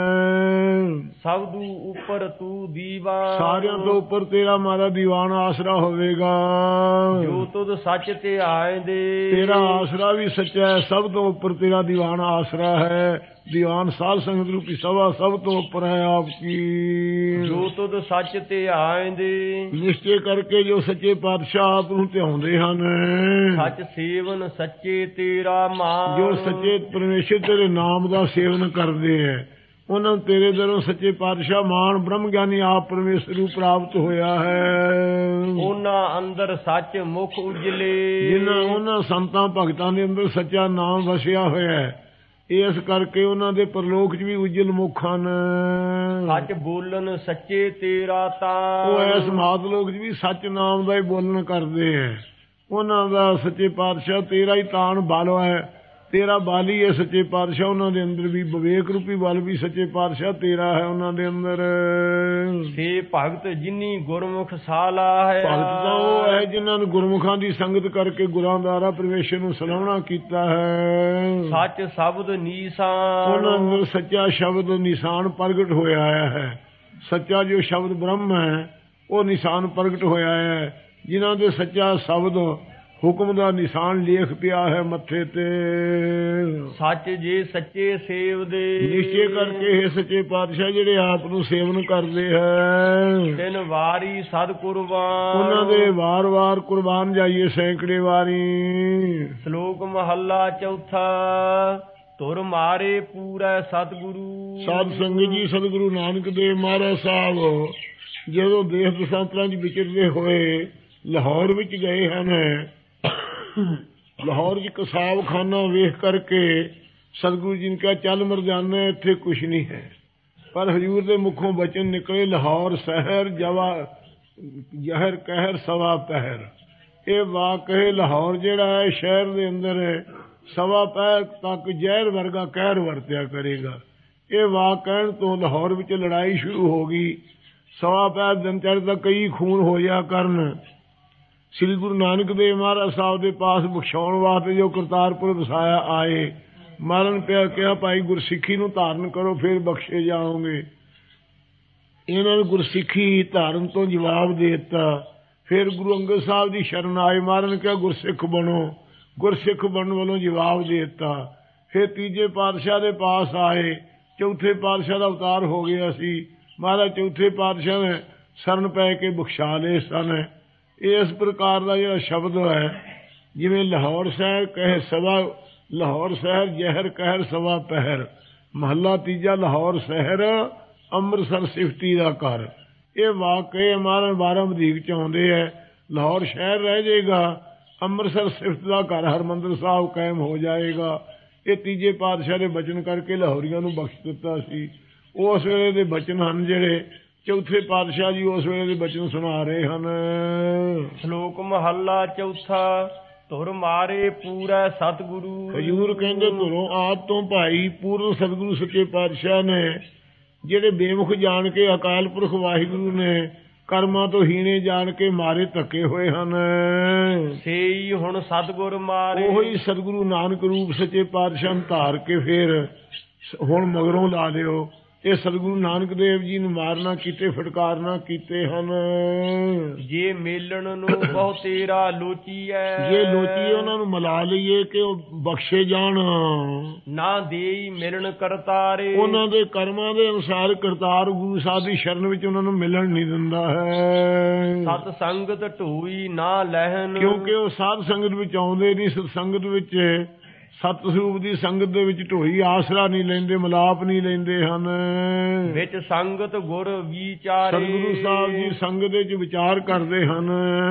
ਸਭ ਤੋਂ ਉੱਪਰ ਤੂੰ ਦੀਵਾਨ। ਸਾਰਿਆਂ ਤੋਂ ਉੱਪਰ ਤੇਰਾ ਮਹਾਰਾਜ ਦੀਵਾਨ ਆਸਰਾ ਹੋਵੇਗਾ। ਜੋ ਤੁਧ ਸੱਚ ਤੇ ਆਏ ਦੇ। ਤੇਰਾ ਆਸਰਾ ਵੀ ਸੱਚਾ ਹੈ, ਸਭ ਤੋਂ ਉੱਪਰ ਤੇਰਾ ਦੀਵਾਨ ਆਸਰਾ ਹੈ। ਦੀਵਾਨ ਸਾਧ ਸੰਗਤ ਰੂਪੀ ਸਭਾ ਸਭ ਤੋਂ ਉੱਪਰ ਹੈ ਆਪ ਕੀ। ਜੋ ਤੁਧ ਸੱਚ ਤੇ ਆਏ ਦੇ। ਨਿਸ਼ਚੇ ਕਰਕੇ ਜੋ ਸੱਚੇ ਪਾਤਸ਼ਾਹ ਆਪ ਨੂੰ ਧਿਆਉਂਦੇ ਹਨ। ਸੱਚ ਸੇਵਨ ਸੱਚੇ ਤੇਰਾ ਮਾਨ। ਜੋ ਸੱਚੇ ਪਰਮੇਸ਼ਰ ਤੇਰੇ ਨਾਮ ਦਾ ਸੇਵਨ ਕਰਦੇ ਹੈ, ਉਹਨਾਂ ਨੂੰ ਤੇਰੇ ਦਰੋਂ ਸੱਚੇ ਪਾਤਸ਼ਾਹ ਮਾਨ ਬ੍ਰਹਮ ਗਿਆਨੀ ਆਪ ਪਰਮੇਸ਼ਰ ਨੂੰ ਪ੍ਰਾਪਤ ਹੋਇਆ ਹੈ। ਉਹਨਾਂ ਅੰਦਰ ਸੱਚ ਮੁਖ ਉਜਲੇ। ਜਿਨ੍ਹਾਂ ਉਹਨਾਂ ਸੰਤਾਂ ਭਗਤਾਂ ਦੇ ਅੰਦਰ ਸੱਚਾ ਨਾਮ ਵਸਿਆ ਹੋਇਆ ਹੈ, ਇਸ ਕਰਕੇ ਉਹਨਾਂ ਦੇ ਪਰਲੋਕ 'ਚ ਵੀ ਉਜਲ ਮੁਖ ਹਨ। ਸੱਚ ਬੋਲਣ ਸੱਚੇ ਤੇਰਾ ਤਾਂ। ਉਹ ਇਸ ਮਾਤਲੋਕ 'ਚ ਵੀ ਸੱਚ ਨਾਮ ਦਾ ਹੀ ਬੋਲਣ ਕਰਦੇ ਹੈ। ਉਹਨਾਂ ਦਾ ਸੱਚੇ ਪਾਤਸ਼ਾਹ ਤੇਰਾ ਹੀ ਤਾਣ ਬਲ ਹੈ, ਤੇਰਾ ਬਲ ਹੀ ਹੈ ਸੱਚੇ ਪਾਤਸ਼ਾਹ। ਉਹਨਾਂ ਦੇ ਅੰਦਰ ਵੀ ਵਿਵੇਕ ਰੂਪੀ ਬਲ ਵੀ ਸੱਚੇ ਪਾਤਸ਼ਾਹ ਤੇਰਾ ਹੈ ਉਹਨਾਂ ਦੇ ਅੰਦਰ। ਸੇ ਭਗਤ ਜਿਨੀ ਗੁਰਮੁਖ ਸਾਲਾ ਹੈ। ਭਗਤ ਤਾਂ ਉਹ ਹੈ ਜਿਨ੍ਹਾਂ ਨੂੰ ਗੁਰਮੁਖਾਂ ਦੀ ਸੰਗਤ ਕਰਕੇ ਗੁਰਾਂ ਦੁਆਰਾ ਪਰਮੇਸ਼ਰ ਨੂੰ ਸਲਾਹਣਾ ਕੀਤਾ ਹੈ। ਸੱਚ ਸ਼ਬਦ ਨਿਸ਼ਾਨ। ਉਹਨਾਂ ਅੰਦਰ ਸੱਚਾ ਸ਼ਬਦ ਨਿਸ਼ਾਨ ਪ੍ਰਗਟ ਹੋਇਆ ਹੈ। ਸੱਚਾ ਜੋ ਸ਼ਬਦ ਬ੍ਰਹਮ ਹੈ ਉਹ ਨਿਸ਼ਾਨ ਪ੍ਰਗਟ ਹੋਇਆ ਹੈ। ਜਿਨ੍ਹਾਂ ਦੇ ਸੱਚਾ ਸ਼ਬਦ ਹੁਕਮ ਦਾ ਨਿਸ਼ਾਨ ਲੇਖ ਪਿਆ ਹੈ ਮੱਥੇ ਤੇ। ਸੱਚ ਜੇ ਸੱਚੇ ਸੇਵਦੇ। ਨਿਸ਼ਚੇ ਕਰਕੇ ਇਹ ਸੱਚੇ ਪਾਤਸ਼ਾਹ ਜਿਹੜੇ ਆਪ ਨੂੰ ਸੇਵਨ ਕਰਦੇ ਹੈ। ਤਿੰਨ ਵਾਰੀ ਸਦ ਕੁਰਬਾਨ। ਉਹਨਾਂ ਦੇ ਵਾਰ-ਵਾਰ ਕੁਰਬਾਨ ਜਾਈਏ ਸੈਂਕੜੇ ਵਾਰੀ। ਸ਼ਲੋਕ ਮਹੱਲਾ ਚੌਥਾ। ਧੁਰ ਮਾਰੇ ਪੂਰੈ ਸਤਿਗੁਰੂ। ਸਾਧ ਸੰਗਤ ਜੀ, ਸਤਿਗੁਰੂ ਨਾਨਕ ਦੇਵ ਮਹਾਰਾਜ ਸਾਹਿਬ ਜਦੋਂ ਦੇਸ਼ ਦਸਾਂਤਰਾਂ 'ਚ ਵਿਚਰਦੇ ਹੋਏ ਲਾਹੌਰ ਵਿੱਚ ਗਏ ਹਨ, ਲਾਹੌਰ 'ਚ ਕਸਾਬਖਾਨਾ ਵੇਖ ਕਰਕੇ ਸਤਿਗੁਰੂ ਜੀ ਨੇ ਕਿਹਾ ਚੱਲ ਮਰਜਾਨਾ, ਇੱਥੇ ਕੁਛ ਨਹੀਂ ਹੈ। ਪਰ ਹਜ਼ੂਰ ਦੇ ਮੁਖੋਂ ਬਚਨ ਨਿਕਲੇ, ਲਾਹੌਰ ਸ਼ਹਿਰ ਜਵਾ ਜ਼ਹਿਰ ਕਹਿਰ ਸਵਾ ਪਹਿਰ। ਇਹ ਵਾਕਏ ਲਾਹੌਰ ਜਿਹੜਾ ਹੈ ਸ਼ਹਿਰ ਦੇ ਅੰਦਰ ਸਵਾ ਪਹਿਰ ਤੱਕ ਜ਼ਹਿਰ ਵਰਗਾ ਕਹਿਰ ਵਰਤਿਆ ਕਰੇਗਾ। ਇਹ ਵਾਕ ਕਹਿਣ ਤੋਂ ਲਾਹੌਰ ਵਿੱਚ ਲੜਾਈ ਸ਼ੁਰੂ ਹੋ ਗਈ। ਸਵਾ ਪਹਿਰ ਦਿਨ ਚੜ੍ਹਦਾ ਕਈ ਖੂਨ ਹੋਇਆ ਕਰਨ। ਸ੍ਰੀ ਗੁਰੂ ਨਾਨਕ ਦੇਵ ਮਹਾਰਾਜ ਸਾਹਿਬ ਦੇ ਪਾਸ ਬਖਸ਼ਾਉਣ ਵਾਸਤੇ ਜੋ ਕਰਤਾਰਪੁਰ ਵਸਾਇਆ ਆਏ, ਮਾਰਨ ਪਿਆ ਕਿਹਾ ਭਾਈ ਗੁਰਸਿੱਖੀ ਨੂੰ ਧਾਰਨ ਕਰੋ ਫਿਰ ਬਖਸ਼ੇ ਜਾਓਗੇ। ਇਹਨਾਂ ਨੂੰ ਗੁਰਸਿੱਖੀ ਧਾਰਨ ਤੋਂ ਜਵਾਬ ਦੇ ਦਿੱਤਾ। ਫਿਰ ਗੁਰੂ ਅੰਗਦ ਸਾਹਿਬ ਦੀ ਸ਼ਰਨ ਆਏ, ਮਾਰਨ ਕਿਹਾ ਗੁਰਸਿੱਖ ਬਣੋ। ਗੁਰਸਿੱਖ ਬਣਨ ਵੱਲੋਂ ਜਵਾਬ ਦੇ ਦਿੱਤਾ। ਫਿਰ ਤੀਜੇ ਪਾਤਸ਼ਾਹ ਦੇ ਪਾਸ ਆਏ, ਚੌਥੇ ਪਾਤਸ਼ਾਹ ਦਾ ਅਵਤਾਰ ਹੋ ਗਿਆ ਸੀ। ਮਹਾਰਾਜ ਚੌਥੇ ਪਾਤਸ਼ਾਹ ਨੇ ਸ਼ਰਨ ਪੈ ਕੇ ਬਖਸ਼ਾ ਲਏ ਸਨ। ਇਸ ਪ੍ਰਕਾਰ ਦਾ ਜਿਹੜਾ ਸ਼ਬਦ ਹੈ, ਜਿਵੇਂ ਲਾਹੌਰ ਸ਼ਹਿਰ ਕਹੇ ਸਵਾ ਲਾਹੌਰ ਸ਼ਹਿਰ ਜ਼ਹਿਰ ਕਹਿਰ ਸਵਾ ਪਹਿਰ, ਮਹੱਲਾ ਤੀਜਾ ਲਾਹੌਰ ਸ਼ਹਿਰ ਅੰਮ੍ਰਿਤਸਰ ਸਿਫਤੀ ਦਾ ਘਰ। ਇਹ ਵਾਕਏ ਮਾਰਨ ਬਾਰਾਂ ਵਧੀਕ ਚ ਆਉਂਦੇ ਹੈ। ਲਾਹੌਰ ਸ਼ਹਿਰ ਰਹਿ ਜਾਏਗਾ, ਅੰਮ੍ਰਿਤਸਰ ਸਿਫਤ ਦਾ ਘਰ ਹਰਿਮੰਦਰ ਸਾਹਿਬ ਕਾਇਮ ਹੋ ਜਾਏਗਾ। ਇਹ ਤੀਜੇ ਪਾਤਸ਼ਾਹ ਦੇ ਬਚਨ ਕਰਕੇ ਲਾਹੌਰੀਆਂ ਨੂੰ ਬਖਸ਼ ਦਿੱਤਾ ਸੀ। ਉਸ ਵੇਲੇ ਦੇ ਬਚਨ ਹਨ ਜਿਹੜੇ ਚੌਥੇ ਪਾਤਸ਼ਾਹ ਜੀ ਉਸ ਵੇਲੇ ਦੇ ਬਚਨ ਸੁਣਾ ਰਹੇ ਹਨ। ਸ਼ਲੋਕ ਮਹੱਲਾ ਚੌਥਾ। ਧੁਰ ਮਾਰੇ ਪੂਰੈ ਸਤਿਗੁਰੂ। ਹਜ਼ੂਰ ਕਹਿੰਦੇ ਧੁਰੋਂ ਆਦ ਤੋਂ ਭਾਈ ਪੂਰਨ ਸਤਿਗੁਰੂ ਸੱਚੇ ਪਾਤਸ਼ਾਹ ਨੇ ਜਿਹੜੇ ਬੇਮੁਖ ਜਾਣ ਕੇ ਅਕਾਲ ਪੁਰਖ ਵਾਹਿਗੁਰੂ ਨੇ ਕਰਮਾਂ ਤੋਂ ਹੀਣੇ ਜਾਣ ਕੇ ਮਾਰੇ ਧੱਕੇ ਹੋਏ ਹਨ। ਸੇਈ ਹੁਣ ਸਤਿਗੁਰ ਮਾਰੇ। ਉਹੀ ਸਤਿਗੁਰੂ ਨਾਨਕ ਰੂਪ ਸੱਚੇ ਪਾਤਸ਼ਾਹ ਨੂੰ ਧਾਰ ਕੇ ਫੇਰ ਹੁਣ ਮਗਰੋਂ ਲਾ ਲਿਓ। ਇਹ ਸਤਿਗੁਰੂ ਨਾਨਕ ਦੇਵ ਜੀ ਨੂੰ ਮਾਰਨਾ ਕੀਤੇ, ਫਟਕਾਰਨਾ ਕੀਤੇ ਹਨ। ਜੇ ਮੇਲਣ ਨੂੰ ਬਹੁ ਤੇਰਾ ਲੋਚੀਐ। ਜੇ ਲੋਚੀਏ ਉਹਨਾਂ ਨੂੰ ਮਿਲਾ ਲਈਏ ਕਿ ਉਹ ਬਖਸ਼ੇ ਜਾਣ। ਨਾ ਦੇਈ ਮਿਲਣ ਕਰਤਾਰੇ। ਉਹਨਾਂ ਦੇ ਕਰਮਾਂ ਦੇ ਅਨੁਸਾਰ ਕਰਤਾਰ ਗੁਰੂ ਸਾਹਿਬ ਦੀ ਸ਼ਰਨ ਵਿੱਚ ਉਹਨਾਂ ਨੂੰ ਮਿਲਣ ਨਹੀਂ ਦਿੰਦਾ ਹੈ। ਸਤ ਸੰਗਤ ਢੋਈ ਨਾ ਲਹਿਣ। ਕਿਉਂਕਿ ਉਹ ਸਾਧ ਸੰਗਤ ਵਿੱਚ ਆਉਂਦੇ ਨਹੀਂ। ਸਤ ਸੰਗਤ ਵਿੱਚ ਸਤ ਸਰੂਪ ਦੀ ਸੰਗਤ ਦੇ ਵਿੱਚ ਢੋਈ ਆਸਰਾ ਨਹੀਂ ਲੈਂਦੇ, ਮਿਲਾਪ ਨਹੀਂ ਲੈਂਦੇ ਹਨ। ਵਿੱਚ ਸੰਗਤ ਗੁਰ ਵਿਚਾਰੇ। ਸਤਿਗੁਰੂ ਸਾਹਿਬ ਜੀ ਸੰਗਤ ਵਿੱਚ ਵਿਚਾਰ ਕਰਦੇ ਹਨ।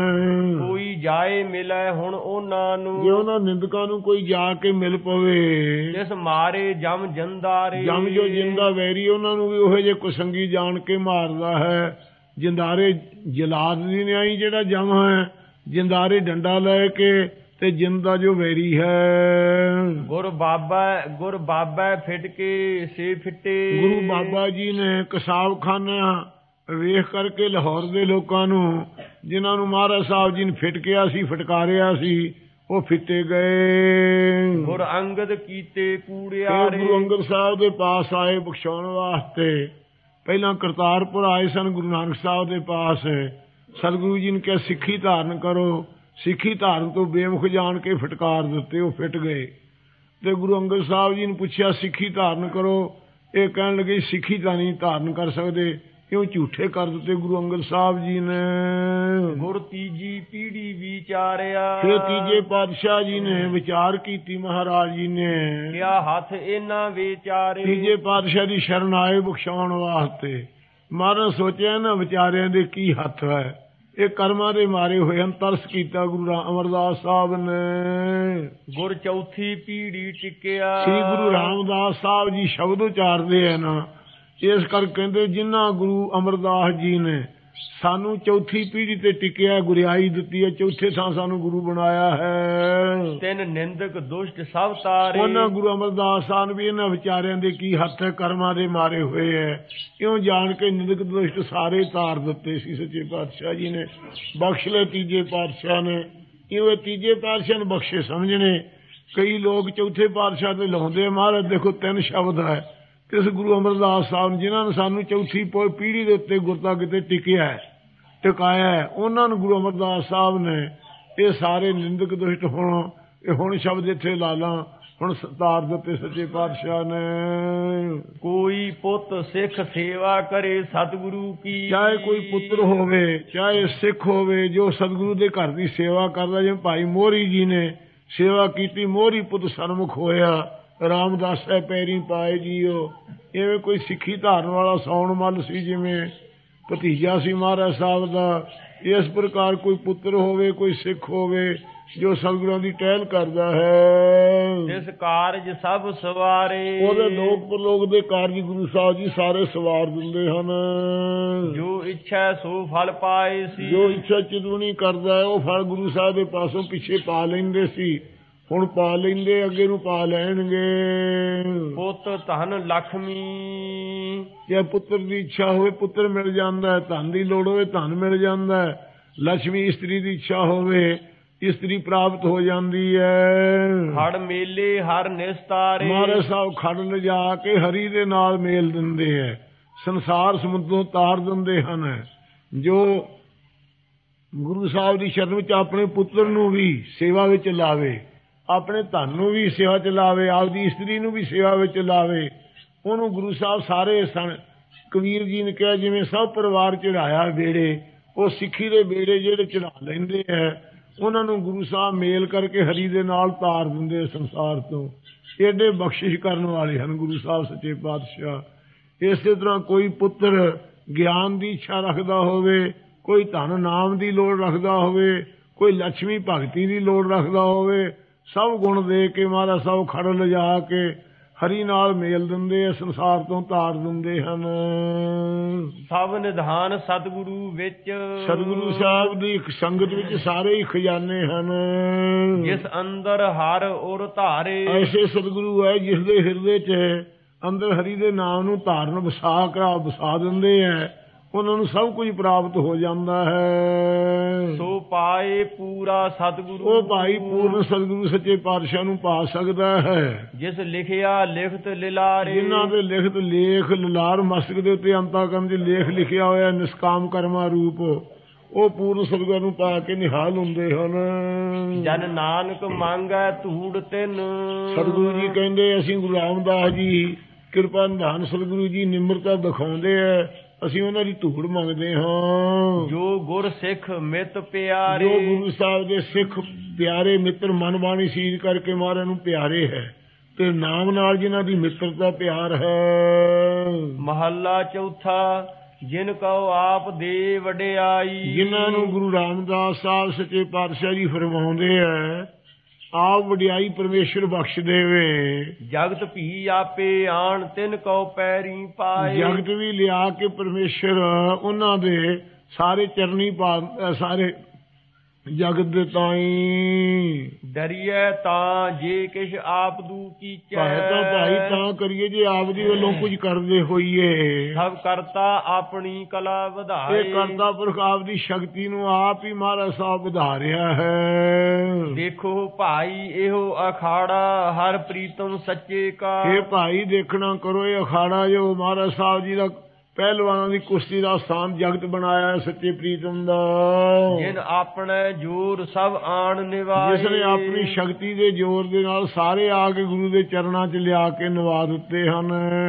ਕੋਈ ਜਾਏ ਮਿਲੇ ਹੁਣ ਉਹਨਾਂ ਨੂੰ। ਜੇ ਉਹਨਾਂ ਨਿੰਦਕਾਂ ਨੂੰ ਕੋਈ ਜਾ ਕੇ ਮਿਲ ਪਵੇ, ਜਿਸ ਮਾਰੇ ਜਮ ਜੰਦਾਰੇ। ਜਮ ਜੋ ਜਿੰਦਾ ਵੈਰੀ ਉਹਨਾਂ ਨੂੰ ਵੀ ਉਹੋ ਜਿਹੇ ਕੁਸੰਗੀ ਜਾਣ ਕੇ ਮਾਰਦਾ ਹੈ। ਜਿੰਦਾਰੇ ਜਲਾਦ ਦੀ ਨਿਆਈ ਜਿਹੜਾ ਜਮ ਹੈ, ਜਿੰਦਾਰੇ ਡੰਡਾ ਲੈ ਕੇ ਤੇ ਜਿੰਦਾ ਜੋ ਵੈਰੀ ਹੈ। ਗੁਰ ਬਾਬਾ ਗੁਰ ਬਾਬਾ ਫਿੱਟ ਕੇ ਸੇ ਫਿੱਟੇ। ਗੁਰੂ ਬਾਬਾ ਜੀ ਨੇ ਕਸਾਬਖਾਨਾ ਵੇਖ ਕਰਕੇ ਲਾਹੌਰ ਦੇ ਲੋਕਾਂ ਨੂੰ, ਜਿਨ੍ਹਾਂ ਨੂੰ ਮਹਾਰਾਜ ਸਾਹਿਬ ਜੀ ਨੇ ਫਿਟਕਿਆ ਸੀ, ਫਟਕਾਰਿਆ ਸੀ, ਉਹ ਫਿੱਟੇ ਗਏ। ਗੁਰ ਅੰਗਦ ਕੀਤੇ ਕੂੜਿਆਰੇ। ਗੁਰੂ ਅੰਗਦ ਸਾਹਿਬ ਦੇ ਪਾਸ ਆਏ ਬਖਸ਼ਾਉਣ ਵਾਸਤੇ। ਪਹਿਲਾਂ ਕਰਤਾਰਪੁਰ ਆਏ ਸਨ ਗੁਰੂ ਨਾਨਕ ਸਾਹਿਬ ਦੇ ਪਾਸ। ਸਤਿਗੁਰੂ ਜੀ ਨੇ ਕਿਹਾ ਸਿੱਖੀ ਧਾਰਨ ਕਰੋ। ਸਿੱਖੀ ਧਾਰਨ ਤੋਂ ਬੇਮੁਖ ਜਾਣ ਕੇ ਫਟਕਾਰ ਦਿੱਤੇ, ਉਹ ਫਿੱਟ ਗਏ। ਤੇ ਗੁਰੂ ਅੰਗਦ ਸਾਹਿਬ ਜੀ ਨੇ ਪੁੱਛਿਆ ਸਿੱਖੀ ਧਾਰਨ ਕਰੋ। ਇਹ ਕਹਿਣ ਲੱਗੇ ਸਿੱਖੀ ਤਾਂ ਨਹੀਂ ਧਾਰਨ ਕਰ ਸਕਦੇ, ਕਿਉਂ ਝੂਠੇ ਕਰ ਦਿੱਤੇ ਗੁਰੂ ਅੰਗਦ ਸਾਹਿਬ ਜੀ ਨੇ। ਗੁਰ ਤੀਜੀ ਪੀੜੀ ਵਿਚਾਰਿਆ। ਫਿਰ ਤੀਜੇ ਪਾਤਸ਼ਾਹ ਜੀ ਨੇ ਵਿਚਾਰ ਕੀਤੀ, ਮਹਾਰਾਜ ਜੀ ਨੇ ਕਿਆ ਹੱਥ ਇਹਨਾਂ ਵਿਚਾਰੇ। ਤੀਜੇ ਪਾਤਸ਼ਾਹ ਦੀ ਸ਼ਰਨ ਆਏ ਬਖਸ਼ਾਉਣ ਵਾਸਤੇ। ਮਹਾਰਾਜ ਸੋਚਿਆ ਨਾ ਵਿਚਾਰਿਆਂ ਦੇ ਕੀ ਹੱਥ ਹੈ, ਇਹ ਕਰਮਾਂ ਦੇ ਮਾਰੇ ਹੋਏ ਹਨ। ਤਰਸ ਕੀਤਾ ਗੁਰੂ ਅਮਰਦਾਸ ਸਾਹਿਬ ਨੇ। ਗੁਰ ਚੌਥੀ ਪੀੜੀ ਟਿਕਿਆ। ਸ੍ਰੀ ਗੁਰੂ ਰਾਮਦਾਸ ਸਾਹਿਬ ਜੀ ਸ਼ਬਦ ਉਚਾਰਦੇ ਆ ਨਾ, ਇਸ ਕਰ ਕਹਿੰਦੇ ਜਿਨ੍ਹਾਂ ਗੁਰੂ ਅਮਰਦਾਸ ਜੀ ਨੇ ਸਾਨੂੰ ਚੌਥੀ ਪੀੜੀ ਤੇ ਟਿਕਿਆ, ਗੁਰਿਆਈ ਦਿੱਤੀ ਹੈ, ਚੌਥੇ ਥਾਂ ਸਾਨੂੰ ਗੁਰੂ ਬਣਾਇਆ ਹੈ। ਤਿੰਨ ਨਿੰਦਕ ਦੁਸ਼ਟ ਸਭ ਤਾਰੇ। ਉਹਨਾਂ ਗੁਰੂ ਅਮਰਦਾਸ ਸਾਹਿਬ ਵੀ ਇਹਨਾਂ ਵਿਚਾਰਿਆਂ ਦੇ ਕੀ ਹੱਥ ਹੈ, ਕਰਮਾਂ ਦੇ ਮਾਰੇ ਹੋਏ ਹੈ। ਕਿਉਂ ਜਾਣ ਕੇ ਨਿੰਦਕ ਦੁਸ਼ਟ ਸਾਰੇ ਤਾਰ ਦਿੱਤੇ ਸੀ ਸੱਚੇ ਪਾਤਸ਼ਾਹ ਜੀ ਨੇ। ਬਖਸ਼ ਲਏ ਤੀਜੇ ਪਾਤਸ਼ਾਹ ਨੇ। ਕਿਉਂ ਤੀਜੇ ਪਾਤਸ਼ਾਹ ਨੂੰ ਬਖਸ਼ੇ ਸਮਝਣੇ। ਕਈ ਲੋਕ ਚੌਥੇ ਪਾਤਸ਼ਾਹ ਤੇ ਲਾਉਂਦੇ। ਮਹਾਰਾਜ ਦੇਖੋ ਤਿੰਨ ਸ਼ਬਦ ਹੈ ਕਿਸ ਗੁਰੂ ਅਮਰਦਾਸ ਸਾਹਿਬ ਜਿਨ੍ਹਾਂ ਨੇ ਸਾਨੂੰ ਚੌਥੀ ਪੀੜੀ ਦੇ ਉੱਤੇ ਗੁਰਤਾ ਕਿਤੇ ਟਿਕਿਆ ਟਿਕਾਇਆ, ਉਹਨਾਂ ਨੂੰ ਗੁਰੂ ਅਮਰਦਾਸ ਸਾਹਿਬ ਨੇ ਇਹ ਸਾਰੇ ਨਿੰਦਕ ਦੁਸ਼ਟ ਹੁਣ ਇਹ ਹੁਣ ਸ਼ਬਦ ਇੱਥੇ ਲਾ ਲਾਂ ਹੁਣ ਸਤਾਰ ਦਿੱਤੇ ਸੱਚੇ ਪਾਤਸ਼ਾਹ ਨੇ। ਕੋਈ ਪੁੱਤ ਸਿੱਖ ਸੇਵਾ ਕਰੇ ਸਤਿਗੁਰੂ ਕੀ। ਚਾਹੇ ਕੋਈ ਪੁੱਤਰ ਹੋਵੇ ਚਾਹੇ ਸਿੱਖ ਹੋਵੇ, ਜੋ ਸਤਿਗੁਰੂ ਦੇ ਘਰ ਦੀ ਸੇਵਾ ਕਰਦਾ, ਜਿਵੇਂ ਭਾਈ ਮੋਹਰੀ ਜੀ ਨੇ ਸੇਵਾ ਕੀਤੀ, ਮੋਹਰੀ ਪੁੱਤ ਸਰਮੁਖ ਹੋਇਆ, ਰਾਮਦਾਸੈ ਪੈਰੀ ਪਾਏ ਜੀਓ। ਇਵੇਂ ਕੋਈ ਸਿੱਖੀ ਧਾਰਨ ਵਾਲਾ ਸੌਣ ਮੱਲ ਸੀ, ਜਿਵੇਂ ਭਤੀਜਾ ਸੀ ਮਹਾਰਾਜ ਸਾਹਿਬ ਦਾ। ਇਸ ਪ੍ਰਕਾਰ ਕੋਈ ਪੁੱਤਰ ਹੋਵੇ, ਕੋਈ ਸਿੱਖ ਹੋਵੇ ਜੋ ਸਤਿਗੁਰਾਂ ਦੀ ਟਹਿਲ ਕਰਦਾ ਹੈ, ਇਸ ਕਾਰਜ ਸਭ ਸਵਾਰੇ। ਉਹਦੇ ਲੋਕ ਪਰਲੋਕ ਦੇ ਕਾਰਜ ਗੁਰੂ ਸਾਹਿਬ ਜੀ ਸਾਰੇ ਸਵਾਰ ਦਿੰਦੇ ਹਨ। ਜੋ ਇੱਛਾ ਸੋ ਫਲ ਪਾਏ ਸੀ। ਜੋ ਇੱਛਾ ਚਿਤਵਨੀ ਕਰਦਾ ਹੈ ਉਹ ਫਲ ਗੁਰੂ ਸਾਹਿਬ ਦੇ ਪਾਸੋਂ ਪਿੱਛੇ ਪਾ ਲੈਂਦੇ ਸੀ, ਹੁਣ ਪਾ ਲੈਂਦੇ, ਅੱਗੇ ਨੂੰ ਪਾ ਲੈਣਗੇ। ਪੁੱਤ ਧਨ ਲక్ష్ਮੀ। ਜੇ ਪੁੱਤਰ ਦੀ ਇੱਛਾ ਹੋਵੇ ਪੁੱਤਰ ਮਿਲ ਜਾਂਦਾ ਹੈ, ਧਨ ਦੀ ਲੋੜ ਹੋਵੇ ਧਨ ਮਿਲ ਜਾਂਦਾ ਹੈ। ਲక్ష్ਮੀ ਇਸਤਰੀ ਦੀ ਇੱਛਾ ਹੋਵੇ ਇਸਤਰੀ ਪ੍ਰਾਪਤ ਹੋ ਜਾਂਦੀ ਹੈ। ਖੜ ਮੇਲੇ ਹਰ ਨਿਸਤਾਰੇ। ਮਹਾਰਾਜ ਸਾਹਿਬ ਖੜ ਲਿਜਾ ਕੇ ਹਰੀ ਦੇ ਨਾਲ ਮੇਲ ਦਿੰਦੇ ਹੈ, ਸੰਸਾਰ ਸਮੁੰਦਰੋਂ ਤਾਰ ਦਿੰਦੇ ਹਨ। ਜੋ ਗੁਰੂ ਸਾਹਿਬ ਦੀ ਸ਼ਰਨ ਵਿੱਚ ਆਪਣੇ ਪੁੱਤਰ ਨੂੰ ਵੀ ਸੇਵਾ ਵਿੱਚ ਲਾਵੇ, ਆਪਣੇ ਧਨ ਨੂੰ ਵੀ ਸੇਵਾ ਚ ਲਾਵੇ, ਆਪਦੀ ਇਸਤਰੀ ਨੂੰ ਵੀ ਸੇਵਾ ਵਿੱਚ ਲਾਵੇ, ਉਹਨੂੰ ਗੁਰੂ ਸਾਹਿਬ ਸਾਰੇ ਸਨ। ਕਬੀਰ ਜੀ ਨੇ ਕਿਹਾ ਜਿਵੇਂ ਸਭ ਪਰਿਵਾਰ ਚੜਾਇਆ ਬੇੜੇ, ਉਹ ਸਿੱਖੀ ਦੇ ਬੇੜੇ ਜਿਹੜੇ ਚੜਾ ਲੈਂਦੇ ਹੈ ਉਹਨਾਂ ਨੂੰ ਗੁਰੂ ਸਾਹਿਬ ਮੇਲ ਕਰਕੇ ਹਰੀ ਦੇ ਨਾਲ ਤਾਰ ਦਿੰਦੇ ਸੰਸਾਰ ਤੋਂ। ਏਡੇ ਬਖਸ਼ਿਸ਼ ਕਰਨ ਵਾਲੇ ਹਨ ਗੁਰੂ ਸਾਹਿਬ ਸੱਚੇ ਪਾਤਸ਼ਾਹ। ਇਸੇ ਤਰ੍ਹਾਂ ਕੋਈ ਪੁੱਤਰ ਗਿਆਨ ਦੀ ਇੱਛਾ ਰੱਖਦਾ ਹੋਵੇ, ਕੋਈ ਧਨ ਨਾਮ ਦੀ ਲੋੜ ਰੱਖਦਾ ਹੋਵੇ, ਕੋਈ ਲక్ష్ਮੀ ਭਗਤੀ ਦੀ ਲੋੜ ਰੱਖਦਾ ਹੋਵੇ, ਸਭ ਗੁਣ ਦੇ ਕੇ ਮਹਾਰਾਜ ਸਾਹਿਬ ਖੜ ਲਿਜਾ ਕੇ ਹਰੀ ਨਾਲ ਮੇਲ ਦਿੰਦੇ, ਸੰਸਾਰ ਤੋਂ ਤਾਰ ਦਿੰਦੇ ਹਨ। ਸਭ ਨਿਧਾਨ ਸਤਿਗੁਰੂ ਵਿੱਚ। ਸਤਿਗੁਰੂ ਸਾਹਿਬ ਦੀ ਇੱਕ ਸੰਗਤ ਵਿੱਚ ਸਾਰੇ ਹੀ ਖਜ਼ਾਨੇ ਹਨ। ਜਿਸ ਅੰਦਰ ਹਰ ਔਰ ਧਾਰੇ। ਐਸੇ ਸਤਿਗੁਰੂ ਹੈ ਜਿਸ ਦੇ ਹਿਰਦੇ ਚ ਅੰਦਰ ਹਰੀ ਦੇ ਨਾਮ ਨੂੰ ਧਾਰਨ ਵਸਾ ਕੇ ਵਸਾ ਦਿੰਦੇ ਹੈ, ਉਹਨਾਂ ਨੂੰ ਸਭ ਕੁਝ ਪ੍ਰਾਪਤ ਹੋ ਜਾਂਦਾ ਹੈ। ਸੋ ਪਾਏ ਪੂਰਾ ਸਤਿਗੁਰੂ। ਉਹ ਭਾਈ ਪੂਰਨ ਸਤਿਗੁਰੂ ਸੱਚੇ ਪਾਤਸ਼ਾਹ ਨੂੰ ਪਾ ਸਕਦਾ ਹੈ। ਜਿਸ ਲਿਖਿਆ ਲਿਖਤ ਲਿਲਾਰੇ। ਜਿਨ੍ਹਾਂ ਦੇ ਲਿਖਤ ਲੇਖ ਲਲਾਰ ਮਸਤਕ ਦੇ ਉੱਤੇ ਅੰਤਾਕਰਮ ਚ ਲੇਖ ਲਿਖਿਆ ਹੋਇਆ ਨਿਸ਼ਕਾਮ ਕਰਮਾ ਰੂਪ, ਉਹ ਪੂਰਨ ਸਤਿਗੁਰੂ ਨੂੰ ਪਾ ਕੇ ਨਿਹਾਲ ਹੁੰਦੇ ਹਨ। ਜਨ ਨਾਨਕ ਮੰਗੈ ਧੂੜ ਤਿੰਨ। ਸਤਿਗੁਰੂ ਜੀ ਕਹਿੰਦੇ ਅਸੀਂ ਗੁਰੂ ਰਾਮਦਾਸ ਜੀ ਕਿਰਪਾ ਨਿਧਾਨ ਸਤਿਗੁਰੂ ਜੀ ਨਿਮਰਤਾ ਦਿਖਾਉਂਦੇ ਹੈ, ਅਸੀਂ ਉਹਨਾਂ ਦੀ ਧੂੜ ਮੰਗਦੇ ਹਾਂ। ਜੋ ਗੁਰ ਸਿੱਖ ਮਿੱਤ ਪਿਆਰੇ। ਜੋ ਗੁਰੂ ਸਾਹਿਬ ਦੇ ਸਿੱਖ ਪਿਆਰੇ ਮਿੱਤਰ ਮਨ ਬਾਣੀ ਸੀਜ ਕਰਕੇ ਮਹਾਰਾਜ ਨੂੰ ਪਿਆਰੇ ਹੈ, ਤੇ ਨਾਮ ਨਾਲ ਜਿਨ੍ਹਾਂ ਦੀ ਮਿੱਤਰਤਾ ਪਿਆਰ ਹੈ। ਮਹੱਲਾ ਚੌਥਾ। ਜਿਨ ਕਉ ਆਪ ਦੇ ਵਡਿਆਈ। ਜਿਨ੍ਹਾਂ ਨੂੰ ਗੁਰੂ ਰਾਮਦਾਸ ਸਾਹਿਬ ਸੱਚੇ ਪਾਤਸ਼ਾਹ ਜੀ ਫਰਮਾਉਂਦੇ ਹੈ ਆਪ ਵਡਿਆਈ ਪਰਮੇਸ਼ਰ ਬਖਸ਼ ਦੇਵੇ। ਜਗਤ ਭੀ ਆਪੇ ਆਣ ਤਿਨ ਕਉ ਪੈਰੀ ਪਾਏ। ਜਗਤ ਵੀ ਲਿਆ ਕੇ ਪਰਮੇਸ਼ਰ ਉਹਨਾਂ ਦੇ ਸਾਰੇ ਚਰਨੀ ਪਾ ਸਾਰੇ ਜਗਤ ਦੇ ਤਾਈ। ਡਰੀਏ ਤਾਂ ਜੇ ਕਿਛ ਆਪ ਦੂ ਕੀਚੈ। ਭਾਈ ਤਾਂ ਭਾਈ ਤਾਂ ਕਰੀਏ ਜੇ ਆਪ ਦੀ ਵੱਲੋਂ ਕੁਝ ਕਰਦੇ ਹੋਈਏ। ਸਭ ਕਰਤਾ ਆਪਣੀ ਕਲਾ ਵਧਾਏ। ਇਹ ਕਰਤਾ ਪੁਰਖ ਆਪ ਦੀ ਸ਼ਕਤੀ ਨੂੰ ਆਪ ਹੀ ਮਹਾਰਾਜ ਸਾਹਿਬ ਵਧਾ ਰਿਹਾ ਹੈ। ਦੇਖੋ ਭਾਈ ਇਹੋ ਅਖਾੜਾ ਹਰ ਪ੍ਰੀਤਮ ਸੱਚੇ ਕਾ। ਇਹ ਭਾਈ ਦੇਖਣਾ ਕਰੋ ਇਹ ਅਖਾੜਾ ਜੋ ਮਹਾਰਾਜ ਸਾਹਿਬ ਜੀ ਦਾ ਪਹਿਲਵਾਨਾਂ ਦੀ ਕੁਸ਼ਤੀ ਦਾ ਸਥਾਨ ਜਗਤ ਬਣਾਇਆ ਹੈ ਸੱਚੇ ਪ੍ਰੀਤਮ ਦਾ। ਜਿਨ ਆਪਣੇ ਜੋਰ ਸਭ ਆਣ ਨਿਵਾਏ। ਜਿਸ ਨੇ ਆਪਣੀ ਸ਼ਕਤੀ ਦੇ ਜ਼ੋਰ ਦੇ ਨਾਲ ਸਾਰੇ ਆ ਕੇ ਗੁਰੂ ਦੇ ਚਰਨਾਂ 'ਚ ਲਿਆ ਕੇ ਨਿਵਾ ਦਿੱਤੇ ਹਨ।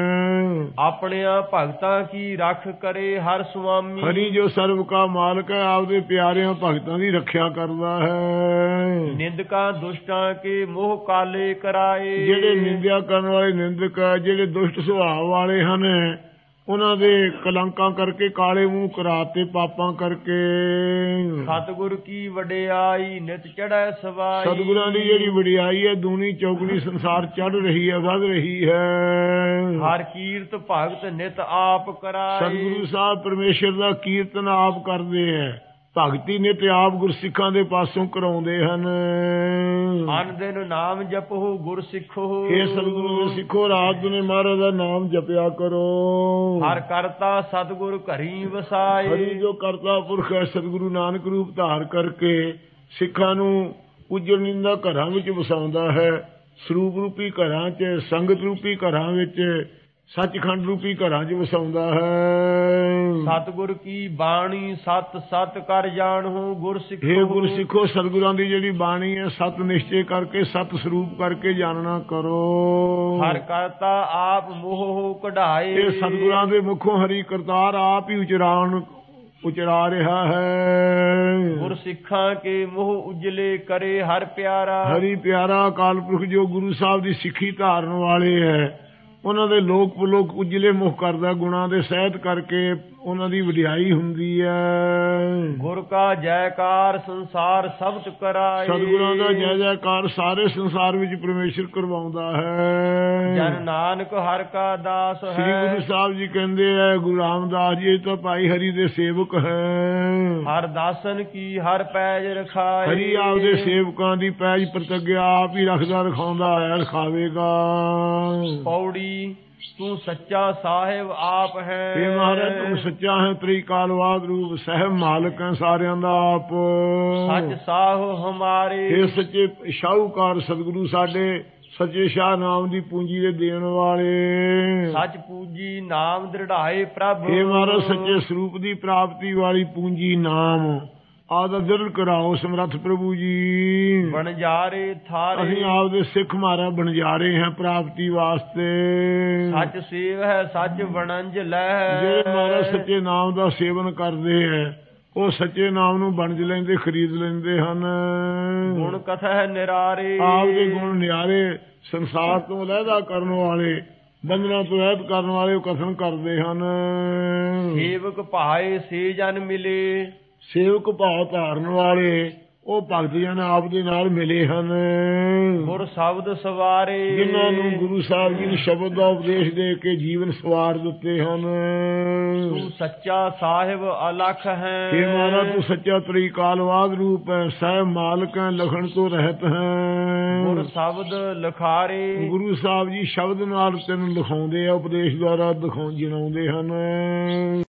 ਆਪਣਿਆਂ ਭਗਤਾਂ ਕੀ ਰੱਖ ਕਰੇ ਹਰ ਸੁਆਮੀ। ਹਰੀ ਜੋ ਸਰਬ ਕਾ ਮਾਲਕ ਹੈ ਆਪਦੇ ਪਿਆਰਿਆਂ ਭਗਤਾਂ ਦੀ ਰੱਖਿਆ ਕਰਦਾ ਹੈ। ਨਿੰਦਕਾਂ ਦੁਸ਼ਟਾਂ ਕੇ ਮੋਹ ਕਾਲੇ ਕਰਾਏ। ਜਿਹੜੇ ਨਿੰਦਿਆ ਕਰਨ ਵਾਲੇ ਨਿੰਦਕ ਹੈ, ਜਿਹੜੇ ਦੁਸ਼ਟ ਸੁਭਾਅ ਵਾਲੇ ਹਨ, ਉਹਨਾਂ ਦੇ ਕਲੰਕਾਂ ਕਰਕੇ ਕਾਲੇ ਮੂੰਹ ਕਰਾਤੇ ਪਾਪਾਂ ਕਰਕੇ। ਸਤਿਗੁਰ ਕੀ ਵਡਿਆਈ ਨਿਤ ਚੜ੍ਹੈ ਸਵਾਈ। ਸਤਿਗੁਰਾਂ ਦੀ ਜਿਹੜੀ ਵਡਿਆਈ ਹੈ ਦੂਣੀ ਚੌਗਣੀ ਸੰਸਾਰ ਚੜ ਰਹੀ ਹੈ, ਵੱਧ ਰਹੀ ਹੈ। ਹਰ ਕੀਰਤ ਭਗਤ ਨਿਤ ਆਪ ਕਰਾਏ। ਸਤਿਗੁਰੂ ਸਾਹਿਬ ਪਰਮੇਸ਼ਰ ਦਾ ਕੀਰਤਨ ਆਪ ਕਰਦੇ ਹੈ, ਭਗਤੀ ਨਿਤ ਆਪ ਗੁਰਸਿੱਖਾਂ ਦੇ ਪਾਸੋਂ ਕਰਾਉਂਦੇ ਹਨ। ਅਨ ਦਿਨ ਨਾਮ ਜਪੋ ਗੁਰ ਸਿੱਖੋ। ਇਹ ਸਤਿਗੁਰੂ ਦੇ ਸਿੱਖੋ ਰਾਤ ਦਿਨੇ ਮਹਾਰਾਜ ਦਾ ਨਾਮ ਜਪਿਆ ਕਰੋ। ਹਰ ਕਰਤਾ ਸਤਿਗੁਰ ਘਰੀ ਵਸਾਏ। ਹਰੀ ਜੋ ਕਰਤਾ ਪੁਰਖ ਹੈ ਸਤਿਗੁਰੂ ਨਾਨਕ ਰੂਪ ਧਾਰ ਕਰਕੇ ਸਿੱਖਾਂ ਨੂੰ ਉਜੜ ਨਿੰਦਾ ਘਰਾਂ ਵਿੱਚ ਵਸਾਉਂਦਾ ਹੈ। ਸਰੂਪ ਰੂਪੀ ਘਰਾਂ 'ਚ, ਸੰਗਤ ਰੂਪੀ ਘਰਾਂ ਵਿੱਚ, ਸੱਚਖੰਡ ਰੂਪੀ ਘਰਾਂ 'ਚ ਵਸਾਉਂਦਾ ਹੈ। ਸਤਿਗੁਰ ਕੀ ਬਾਣੀ ਸਤ ਸਤ ਕਰ ਜਾਣੋ ਗੁਰ ਸਿੱਖੋ। ਇਹ ਗੁਰ ਸਿੱਖੋ ਸਤਿਗੁਰਾਂ ਦੀ ਜਿਹੜੀ ਬਾਣੀ ਹੈ ਸਤ ਨਿਸ਼ਚੇ ਕਰਕੇ ਸਤ ਸਰੂਪ ਕਰਕੇ ਜਾਣਨਾ ਕਰੋ। ਹਰ ਕਰਤਾ ਆਪ ਮੋਹ ਕਢਾਏ। ਇਹ ਸਤਿਗੁਰਾਂ ਦੇ ਮੁਖੋਂ ਹਰੀ ਕਰਤਾਰ ਆਪ ਹੀ ਉਚਰਾਣ ਉਚਰਾ ਰਿਹਾ ਹੈ। ਗੁਰ ਸਿੱਖਾਂ ਕੇ ਮੋਹ ਉਜਲੇ ਕਰੇ ਹਰ ਪਿਆਰਾ। ਹਰੀ ਪਿਆਰਾ ਅਕਾਲ ਪੁਰਖ ਜੋ ਗੁਰੂ ਸਾਹਿਬ ਦੀ ਸਿੱਖੀ ਧਾਰਨ ਵਾਲੇ ਹੈ ਉਹਨਾਂ ਦੇ ਲੋਕ ਪਲੋਕ ਉਜਲੇ ਮੁਖ ਕਰਦਾ। ਗੁਣਾ ਦੇ ਸਹਿਤ ਕਰਕੇ ਉਹਨਾਂ ਦੀ ਵਡਿਆਈ ਹੁੰਦੀ ਹੈ। ਗੁਰ ਕਾ ਜੈਕਾਰ ਸੰਸਾਰ ਸਬਤ ਕਰਾਏ। ਸਤਿਗੁਰਾਂ ਦਾ ਜੈ ਜੈਕਾਰ ਸਾਰੇ ਸੰਸਾਰ ਵਿੱਚ ਪਰਮੇਸ਼ਰ ਕਰਵਾਉਂਦਾ ਹੈ। ਜਨ ਨਾਨਕ ਹਰ ਕਾ ਦਾਸ ਹੈ। ਸ੍ਰੀ ਗੁਰੂ ਸਾਹਿਬ ਜੀ ਕਹਿੰਦੇ ਹੈ ਗੁਰੂ ਰਾਮਦਾਸ ਜੀ ਤਾਂ ਭਾਈ ਹਰੀ ਦੇ ਸੇਵਕ ਹੈ। ਹਰ ਦਾਸਨ ਕੀ ਹਰ ਪੈਜ ਰਖਾਏ। ਹਰੀ ਆਪਦੇ ਸੇਵਕਾਂ ਦੀ ਪੈਜ ਪ੍ਰਤਿਗਿਆ ਆਪ ਹੀ ਰੱਖਦਾ ਰਖਾਉਂਦਾ ਹੈ ਰਖਾਵੇਗਾ। ਪੌੜੀ ਤੂੰ ਸੱਚਾ ਸਾਹਿਬ ਆਪ ਹੈ। ਇਹ ਮਹਾਰਾਜ ਤੂੰ ਸੱਚਾ ਹੈ ਤ੍ਰਿਕਾਲਵਾਦ ਰੂਪ ਸਹਿਬ ਮਾਲਕ ਹੈ ਸਾਰਿਆਂ ਦਾ ਆਪ। ਸੱਚ ਸਾਹੁ ਹਮਾਰੇ। ਇਹ ਸੱਚੇ ਸ਼ਾਹੂਕਾਰ ਸਤਿਗੁਰੂ ਸਾਡੇ ਸੱਚੇ ਸ਼ਾਹ ਨਾਮ ਦੀ ਪੂੰਜੀ ਦੇ ਦੇਣ ਵਾਲੇ। ਸੱਚ ਪੂਜੀ ਨਾਮ ਦ੍ਰਿੜਾਏ ਪ੍ਰਭ। ਇਹ ਮਹਾਰਾਜ ਸੱਚੇ ਸਰੂਪ ਦੀ ਪ੍ਰਾਪਤੀ ਵਾਲੀ ਪੂੰਜੀ ਨਾਮ ਆਦਾ ਦ੍ਰਿੜ ਕਰਾਓ ਸਮਰੱਥ ਪ੍ਰਭੂ ਜੀ। ਬਣਜਾਰੇ ਥਾਰੇ ਅਸੀਂ ਆਪਦੇ ਸਿੱਖ ਮਾਰਾ ਬਣਜਾਰੇ ਹਾਂ ਪ੍ਰਾਪਤੀ ਵਾਸਤੇ। ਸੱਚ ਸੇਵ ਹੈ ਸੱਚ ਵਣੰਜ ਲੈ। ਜਿਹੜੇ ਮਹਾਰਾਜ ਸੱਚੇ ਨਾਮ ਦਾ ਸੇਵਨ ਕਰਦੇ ਹੈ ਉਹ ਸੱਚੇ ਨਾਮ ਨੂੰ ਵਣਜ ਲੈਂਦੇ ਖਰੀਦ ਲੈਂਦੇ ਹਨ। ਗੁਣ ਕਥਾ ਨਿਰਾਰੇ। ਆਪਦੇ ਗੁਣ ਨਿਆਰੇ ਸੰਸਾਰ ਤੋਂ ਅਲੱਗਾ ਕਰਨ ਵਾਲੇ ਬੰਧਨਾਂ ਤੋਂ ਰਹਿਤ ਕਰਨ ਵਾਲੇ ਉਹ ਕਥਨ ਕਰਦੇ ਹਨ। ਸੇਵਕ ਭਾਏ ਸੇ ਜਨ ਮਿਲੇ। ਸੇਵਕ ਭਾਵ ਧਾਰਨ ਵਾਲੇ ਉਹ ਭਗਤ ਜਨ ਆਪ ਦੇ ਨਾਲ ਮਿਲੇ ਹਨ। ਗੁਰ ਸ਼ਬਦ ਸਵਾਰੇ। ਜਿਨ੍ਹਾਂ ਨੂੰ ਗੁਰੂ ਸਾਹਿਬ ਜੀ ਨੇ ਸ਼ਬਦ ਦਾ ਉਪਦੇਸ਼ ਦੇ ਕੇ ਜੀਵਨ ਸਵਾਰ ਦਿੱਤੇ ਹਨ। ਤੂੰ ਸੱਚਾ ਸਾਹਿਬ ਅਲਖ ਹੈ। ਇਹ ਮਹਾਰਾਜ ਤੂੰ ਸੱਚਾ ਤ੍ਰਿਕਾਲਵਾਦ ਰੂਪ ਹੈ ਸਾਹਿਬ ਮਾਲਕ ਹੈ ਲਖਣ ਤੋਂ ਰਹਿਤ ਹੈ। ਗੁਰ ਸ਼ਬਦ ਲਿਖਾਰੇ। ਗੁਰੂ ਸਾਹਿਬ ਜੀ ਸ਼ਬਦ ਨਾਲ ਤੈਨੂੰ ਲਿਖਾਉਂਦੇ ਆ ਉਪਦੇਸ਼ ਦੁਆਰਾ ਦਿਖਾਉਂ ਜਣਾਉਂਦੇ ਹਨ।